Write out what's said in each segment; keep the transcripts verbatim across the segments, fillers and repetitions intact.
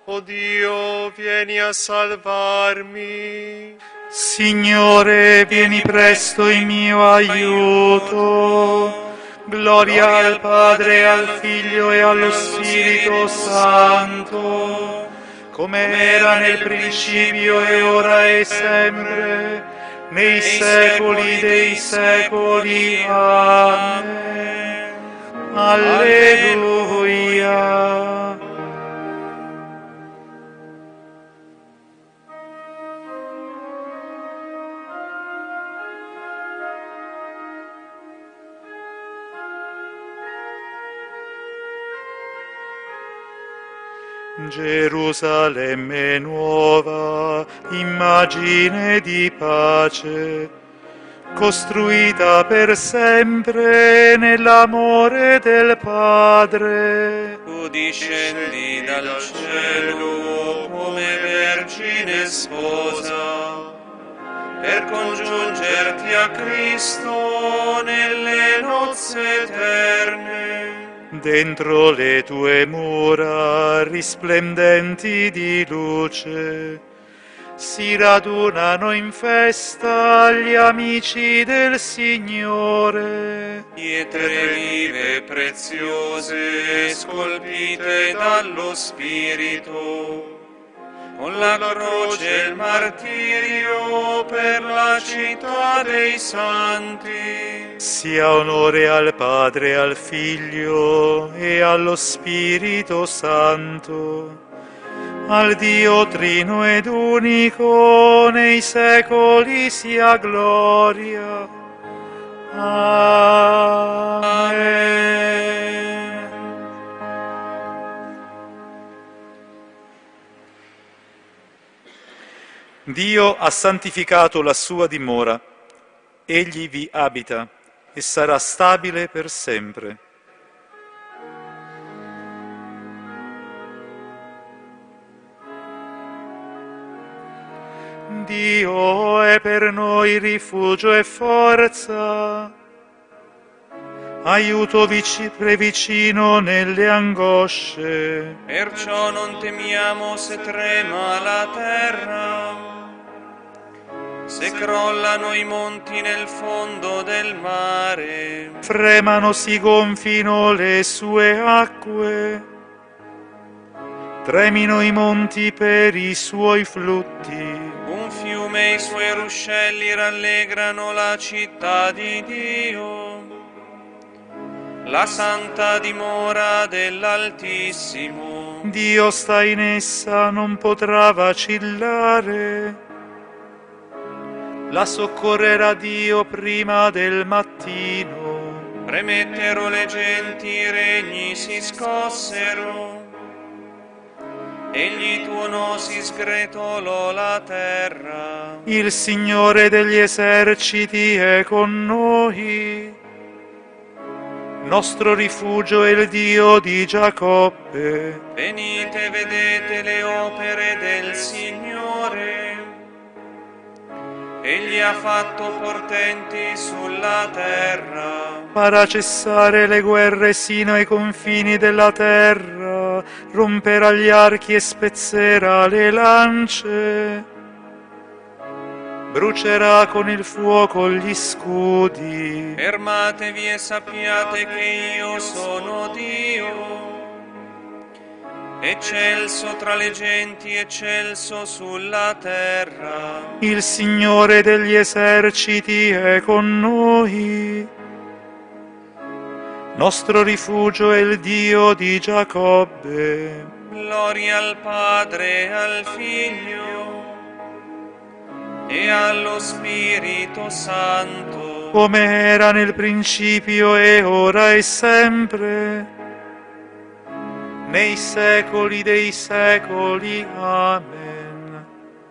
O Dio, vieni a salvarmi. Signore, vieni presto in mio aiuto. Gloria al Padre, al Figlio e allo Spirito Santo, come era nel principio e ora e sempre, nei secoli dei secoli. Amen. Alleluia. Gerusalemme nuova, immagine di pace, costruita per sempre nell'amore del Padre. Tu discendi dal cielo come Vergine sposa, per congiungerti a Cristo nelle nozze eterne. Dentro le tue mura risplendenti di luce si radunano in festa gli amici del Signore. Pietre vive preziose scolpite dallo Spirito, con la croce e il martirio per la città dei santi. Sia onore al Padre, al Figlio e allo Spirito Santo, al Dio Trino ed Unico, nei secoli sia gloria. Amen. Dio ha santificato la sua dimora, egli vi abita e sarà stabile per sempre. Dio è per noi rifugio e forza, aiuto vici- previcino nelle angosce. Perciò non temiamo se trema la terra, se crollano i monti nel fondo del mare. Fremano, si gonfino le sue acque, tremino i monti per i suoi flutti. Un fiume e i suoi ruscelli rallegrano la città di Dio, la santa dimora dell'Altissimo. Dio sta in essa, non potrà vacillare. La soccorrerà Dio prima del mattino. Premettero le genti, i regni si scossero, egli tuonò, si sgretolò la terra. Il Signore degli eserciti è con noi. Nostro rifugio è il Dio di Giacobbe. Venite, vedete le opere del Signore, egli ha fatto portenti sulla terra. Farà cessare le guerre sino ai confini della terra, romperà gli archi e spezzerà le lance, brucerà con il fuoco gli scudi. Fermatevi e sappiate che io sono Dio, eccelso tra le genti, eccelso sulla terra. Il Signore degli eserciti è con noi. Nostro rifugio è il Dio di Giacobbe. Gloria al Padre, al Figlio e allo Spirito Santo, come era nel principio e ora e sempre, nei secoli dei secoli. Amen.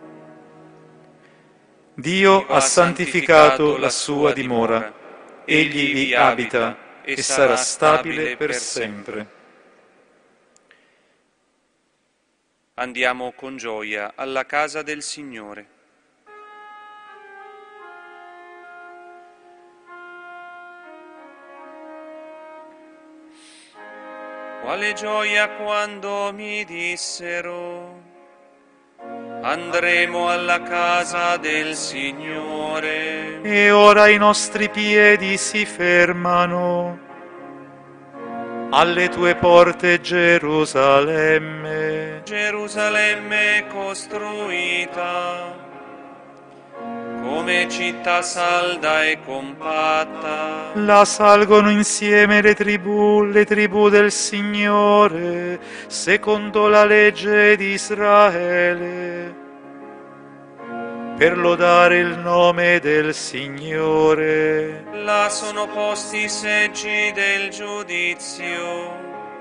Dio ha santificato la sua dimora, egli vi abita e sarà stabile per sempre. Andiamo con gioia alla casa del Signore. Quale gioia quando mi dissero: andremo alla casa del Signore. E ora i nostri piedi si fermano alle tue porte, Gerusalemme. Gerusalemme costruita come città salda e compatta. La salgono insieme le tribù, le tribù del Signore, secondo la legge di Israele, per lodare il nome del Signore. Là sono posti i seggi del giudizio,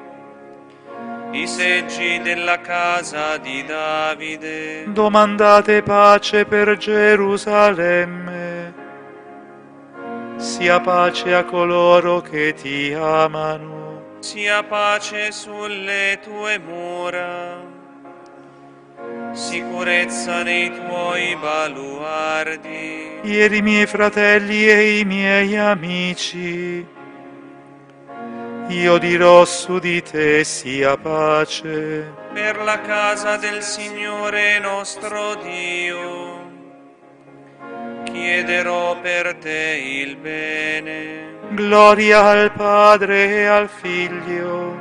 i seggi della casa di Davide. Domandate pace per Gerusalemme, sia pace a coloro che ti amano. Sia pace sulle tue mura, sicurezza nei tuoi baluardi. Ieri i miei fratelli e i miei amici, io dirò su di te sia pace. Per la casa del Signore nostro Dio chiederò per te il bene. Gloria al Padre e al Figlio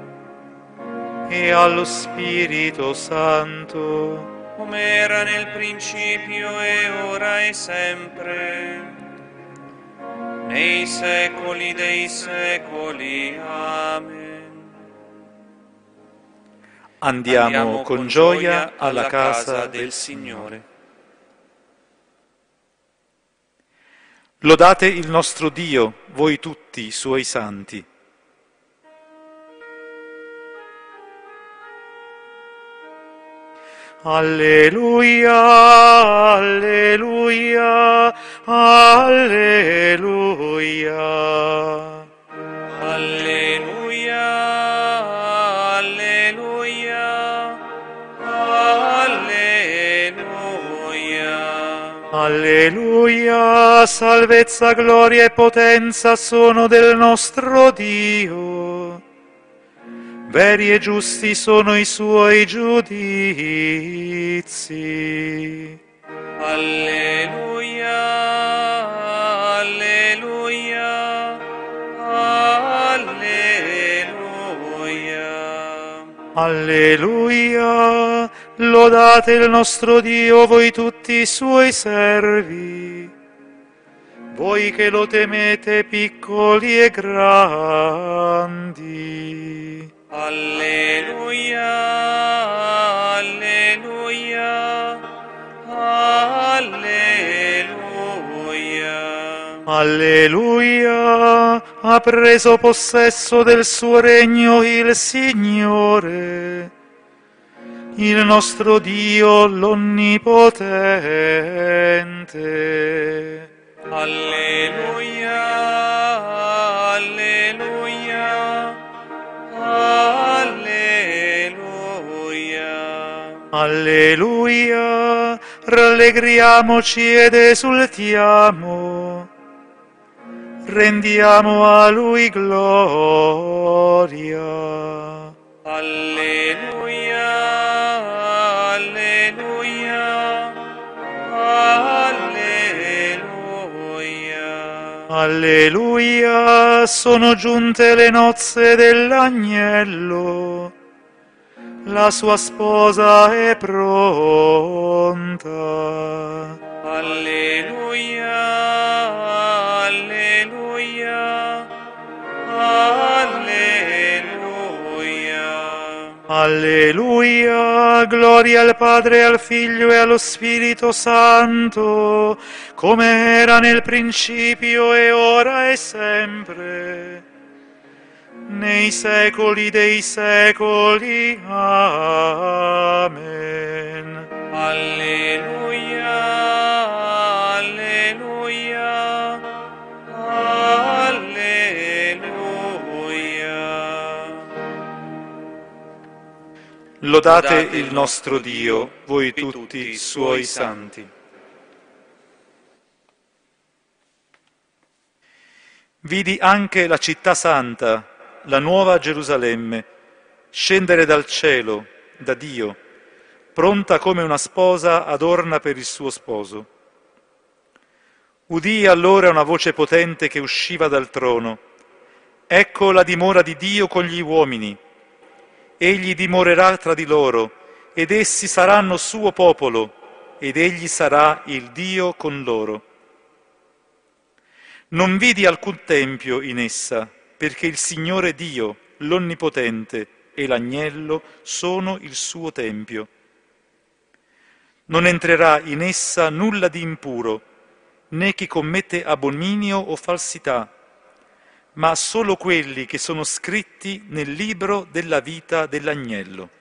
e allo Spirito Santo, come era nel principio e ora e sempre, nei secoli dei secoli. Amen. Andiamo, Andiamo con gioia alla casa del Signore. Lodate il nostro Dio, voi tutti i suoi santi. Alleluia, alleluia, alleluia. Alleluia, alleluia, alleluia. Alleluia, salvezza, gloria e potenza sono del nostro Dio. Veri e giusti sono i suoi giudizi. Alleluia, alleluia, alleluia. Alleluia, lodate il nostro Dio, voi tutti i suoi servi, voi che lo temete, piccoli e grandi. Alleluia, alleluia, alleluia. Alleluia, ha preso possesso del suo regno il Signore, il nostro Dio l'Onnipotente. Alleluia, alleluia, alleluia. Alleluia, rallegriamoci ed esultiamo, rendiamo a Lui gloria. Alleluia, alleluia, alleluia. Alleluia, sono giunte le nozze dell'agnello, la sua sposa è pronta. Alleluia, alleluia, alleluia. Alleluia, gloria al Padre, e al Figlio e allo Spirito Santo, come era nel principio e ora e sempre, nei secoli dei secoli. Amen. Alleluia, alleluia, alleluia. Lodate il nostro Dio, voi tutti i suoi santi. Vidi anche la città santa, la nuova Gerusalemme, scendere dal cielo, da Dio, pronta come una sposa adorna per il suo sposo. Udii allora una voce potente che usciva dal trono. Ecco la dimora di Dio con gli uomini. Egli dimorerà tra di loro, ed essi saranno suo popolo, ed egli sarà il Dio con loro. Non vidi alcun tempio in essa, perché il Signore Dio, l'Onnipotente, e l'Agnello sono il suo tempio. Non entrerà in essa nulla di impuro, né chi commette abominio o falsità, ma solo quelli che sono scritti nel libro della vita dell'Agnello.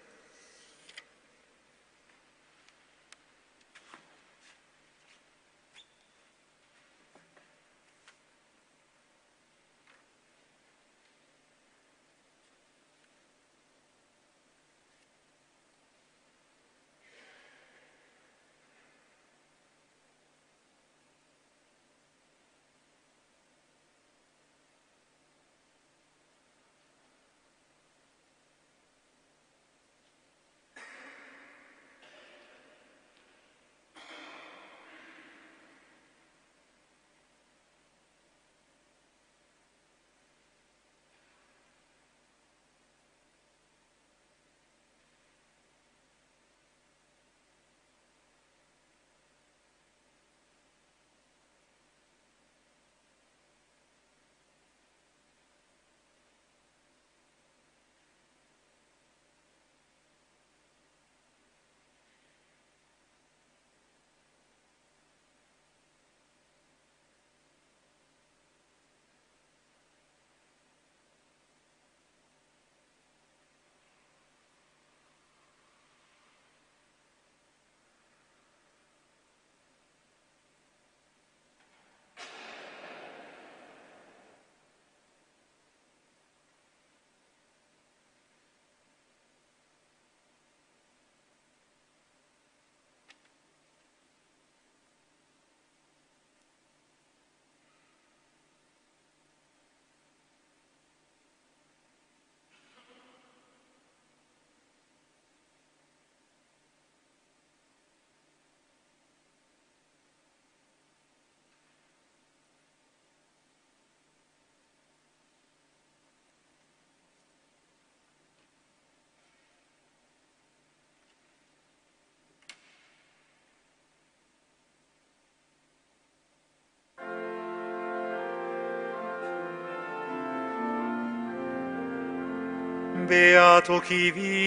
Beato chi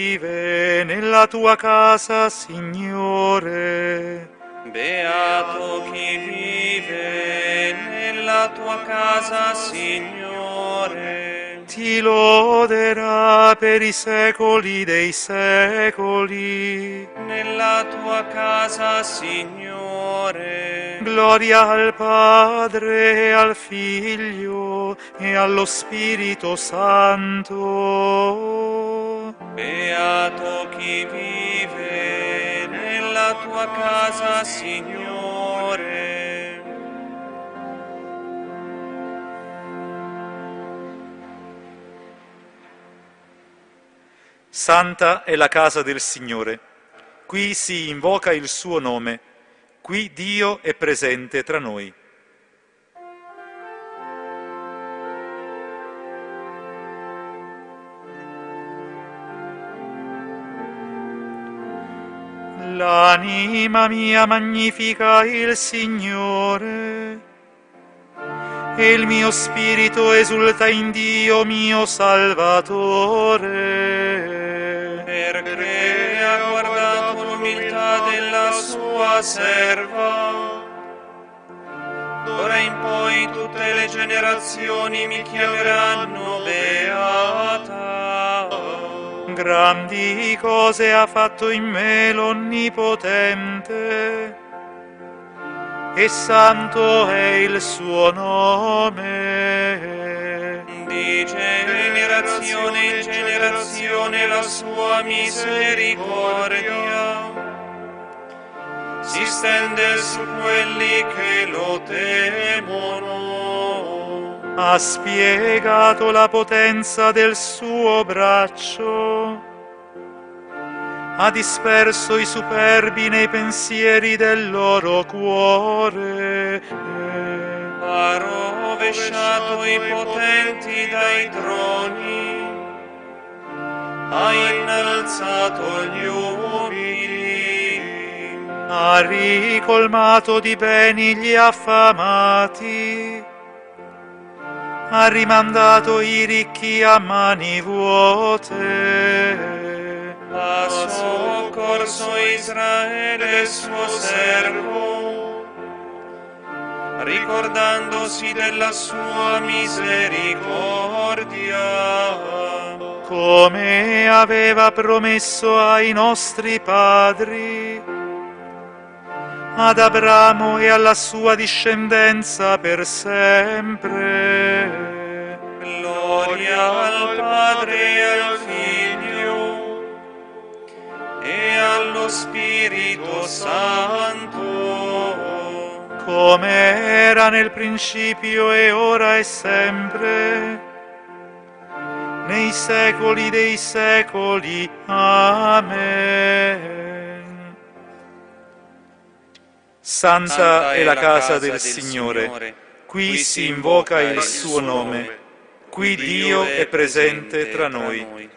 vive nella tua casa, Signore. Beato chi vive nella tua casa, Signore. Ti loderà per i secoli dei secoli. Nella tua casa, Signore. Gloria al Padre, e al Figlio, e allo Spirito Santo. Beato chi vive nella tua casa, Signore. Santa è la casa del Signore. Qui si invoca il suo nome. Qui Dio è presente tra noi. L'anima mia magnifica il Signore, e il mio spirito esulta in Dio mio Salvatore. Perché ha guardato l'umiltà della sua serva. D'ora in poi tutte le generazioni mi chiameranno beata. Grandi cose ha fatto in me l'Onnipotente, e santo è il suo nome. Di generazione in generazione la sua misericordia si stende su quelli che lo temono. ha spiegato la potenza del suo braccio, ha disperso i superbi nei pensieri del loro cuore, ha rovesciato i potenti dai troni, ha innalzato gli umili, ha ricolmato di beni gli affamati, ha rimandato i ricchi a mani vuote, ha soccorso Israele il suo servo, ricordandosi della sua misericordia, come aveva promesso ai nostri padri, ad Abramo e alla sua discendenza per sempre. Gloria al Padre e al Figlio e allo Spirito Santo, come era nel principio e ora e sempre, nei secoli dei secoli. Amen. Santa, Santa è la casa del, del Signore, Signore. Qui, qui si invoca il suo nome, nome. Qui Dio è presente tra noi.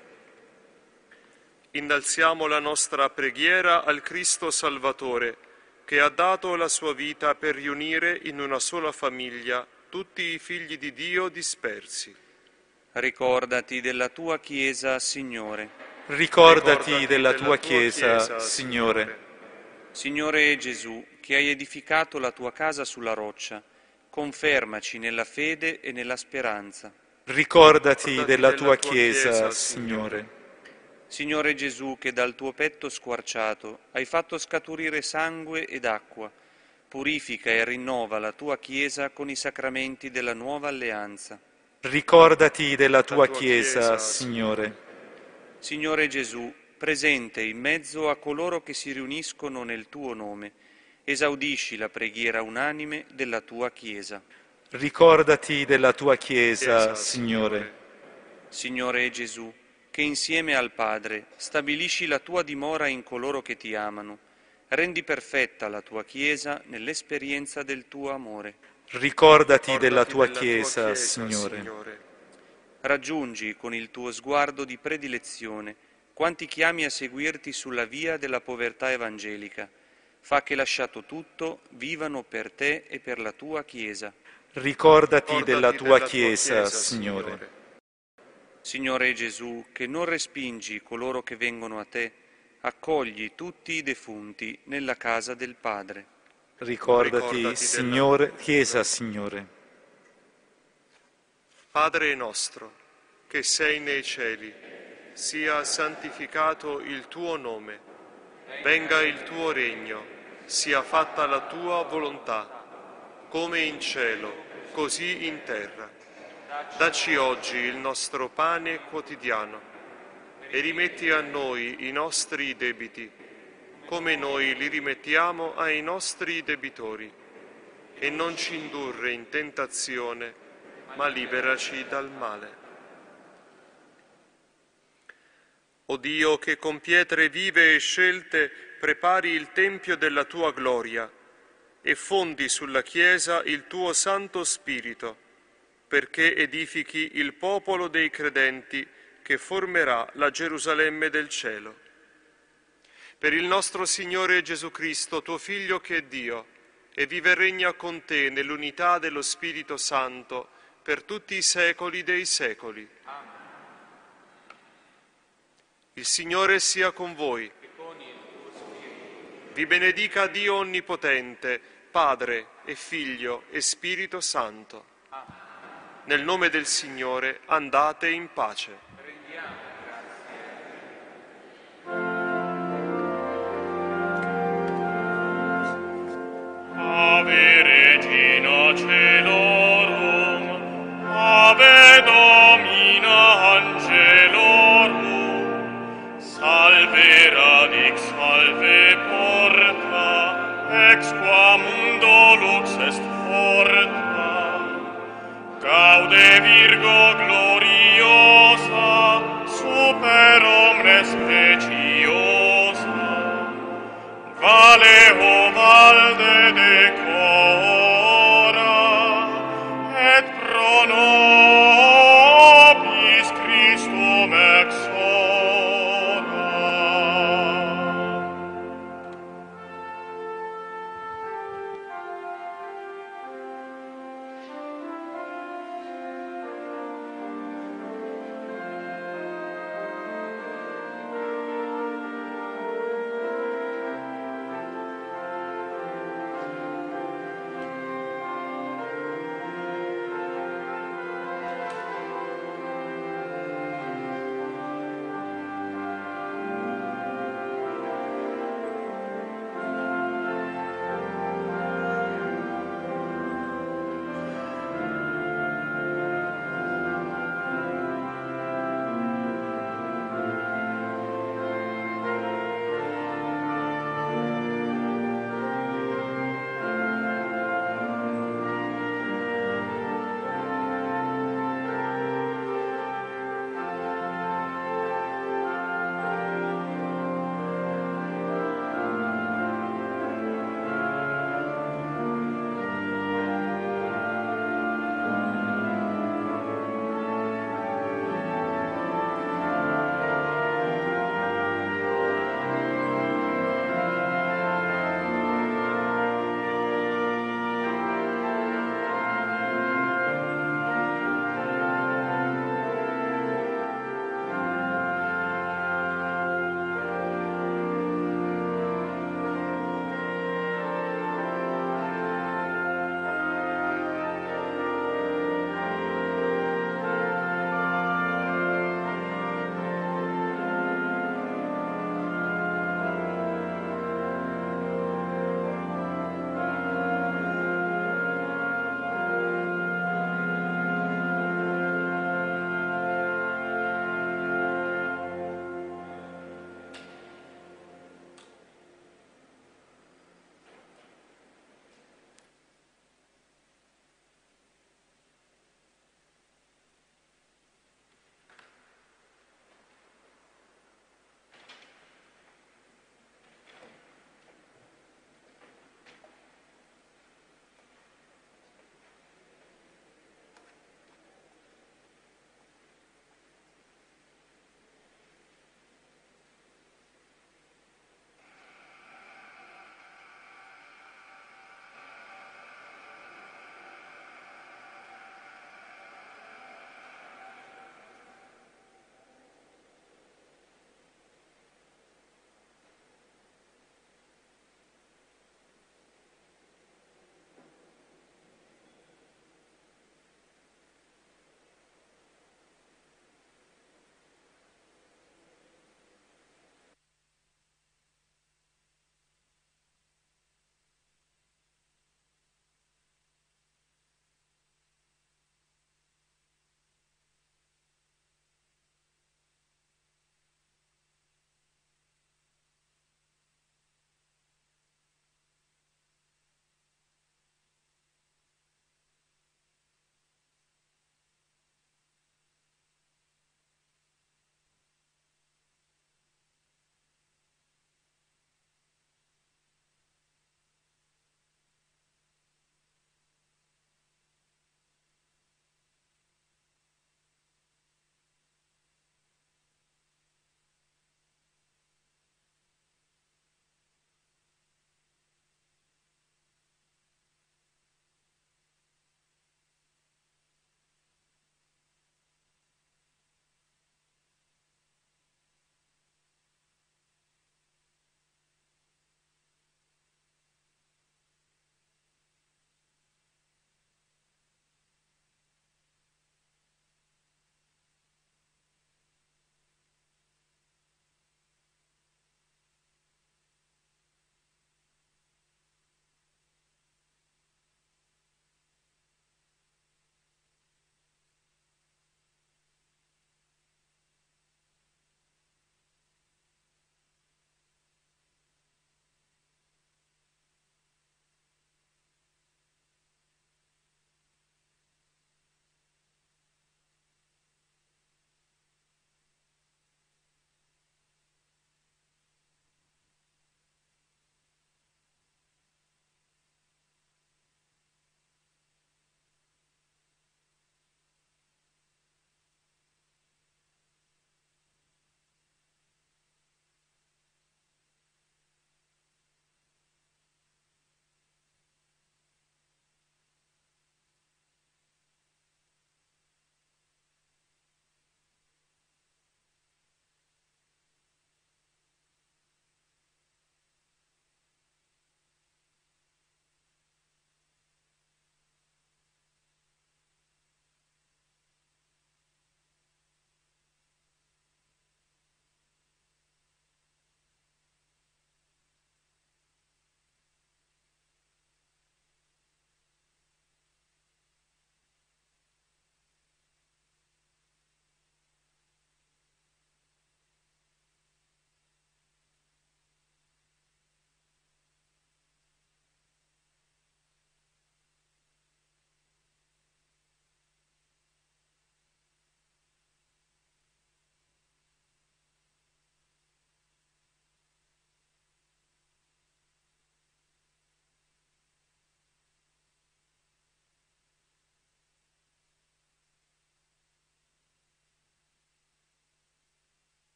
Innalziamo la nostra preghiera al Cristo Salvatore, che ha dato la sua vita per riunire in una sola famiglia tutti i figli di Dio dispersi. Ricordati della tua Chiesa, Signore. Ricordati, Ricordati della, della tua Chiesa, Chiesa Signore. Signore Gesù, che hai edificato la tua casa sulla roccia, confermaci nella fede e nella speranza. Ricordati, Ricordati della, della tua Chiesa, Chiesa Signore. Signore Gesù, che dal tuo petto squarciato hai fatto scaturire sangue ed acqua, purifica e rinnova la tua Chiesa con i sacramenti della nuova alleanza. Ricordati della tua Chiesa, Signore. Signore Gesù, presente in mezzo a coloro che si riuniscono nel tuo nome, esaudisci la preghiera unanime della tua Chiesa. Ricordati della tua Chiesa, Signore. Signore Gesù, che insieme al Padre stabilisci la tua dimora in coloro che ti amano, rendi perfetta la tua Chiesa nell'esperienza del tuo amore. Ricordati, Ricordati della tua della Chiesa, tua Chiesa Signore. Signore. Raggiungi con il tuo sguardo di predilezione quanti chiami a seguirti sulla via della povertà evangelica. Fa che, lasciato tutto, vivano per te e per la tua Chiesa. Ricordati, Ricordati della tua della Chiesa, Chiesa Signore. Signore. Signore Gesù, che non respingi coloro che vengono a te, accogli tutti i defunti nella casa del Padre. Ricordati, Ricordati Signore, della... Chiesa, Signore. Padre nostro, che sei nei cieli, sia santificato il tuo nome, venga il tuo regno, sia fatta la tua volontà, come in cielo, così in terra. Dacci oggi il nostro pane quotidiano e rimetti a noi i nostri debiti, come noi li rimettiamo ai nostri debitori. E non ci indurre in tentazione, ma liberaci dal male. O Dio, che con pietre vive e scelte prepari il tempio della tua gloria e fondi sulla Chiesa il tuo Santo Spirito, perché edifichi il popolo dei credenti che formerà la Gerusalemme del cielo. Per il nostro Signore Gesù Cristo, tuo Figlio che è Dio, e vive e regna con te nell'unità dello Spirito Santo per tutti i secoli dei secoli. Amen. Il Signore sia con voi. E con il tuo spirito. Vi benedica Dio Onnipotente, Padre e Figlio e Spirito Santo. Nel nome del Signore andate in pace. Rendiamo grazie. Ave Regina Celorum, Ave Domina Angelorum, salve radix, salve porta, ex qua mundo lux est porta, laude Virgo gloriae